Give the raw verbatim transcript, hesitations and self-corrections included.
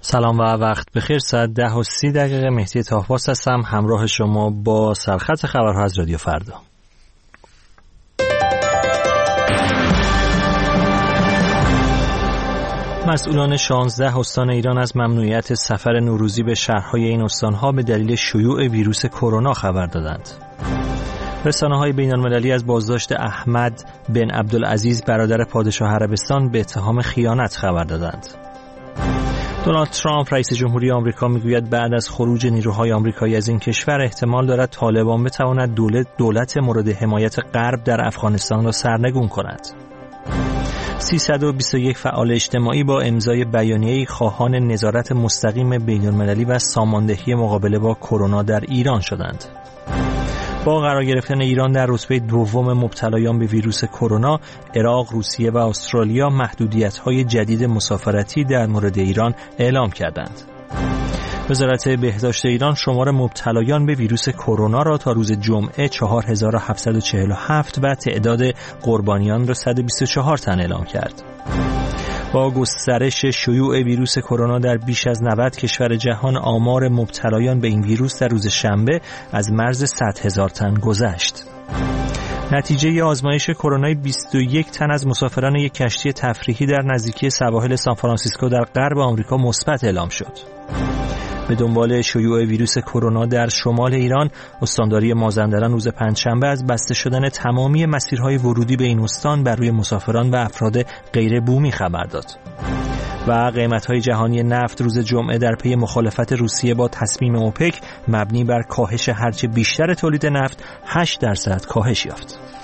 سلام و وقت بخیر. ساعت ده و سی دقیقه مهدی طاهباس هستم، همراه شما با سرخط خبرها از رادیو فردا. مسئولان شانزده استان ایران از ممنوعیت سفر نوروزی به شهرهای این استانها به دلیل شیوع ویروس کرونا خبر دادند. رسانه‌های بین‌المللی از بازداشت احمد بن عبدالعزیز برادر پادشاه عربستان به اتهام خیانت خبر دادند. دونالد ترامپ رئیس جمهوری آمریکا میگوید بعد از خروج نیروهای آمریکایی از این کشور احتمال دارد طالبان بتواند دولت دولت مورد حمایت غرب در افغانستان را سرنگون کند. سیصد و بیست و یک فعال اجتماعی با امضای بیانیه‌ای خواهان نظارت مستقیم بین‌المللی و ساماندهی مقابله با کرونا در ایران شدند. با قرار گرفتن ایران در رتبه دوم مبتلایان به ویروس کرونا، عراق، روسیه و استرالیا محدودیت‌های جدید مسافرتی در مورد ایران اعلام کردند. وزارت بهداشت ایران شمار مبتلایان به ویروس کرونا را تا روز جمعه چهار هزار و هفتصد و چهل و هفت و تعداد قربانیان را صد و بیست و چهار تن اعلام کرد. با گسترش شیوع ویروس کرونا در بیش از نود کشور جهان، آمار مبتلایان به این ویروس در روز شنبه از مرز صد هزار تن گذشت. نتیجه آزمایش کرونای بیست و یک تن از مسافران یک کشتی تفریحی در نزدیکی سواحل سانفرانسیسکو در غرب آمریکا مثبت اعلام شد. به دنبال شیوع ویروس کرونا در شمال ایران، استانداری مازندران روز پنجشنبه از بسته شدن تمامی مسیرهای ورودی به این استان بر روی مسافران و افراد غیر بومی خبر داد. و قیمت‌های جهانی نفت روز جمعه در پی مخالفت روسیه با تصمیم اوپک مبنی بر کاهش هرچه بیشتر تولید نفت هشت درصد کاهش یافت.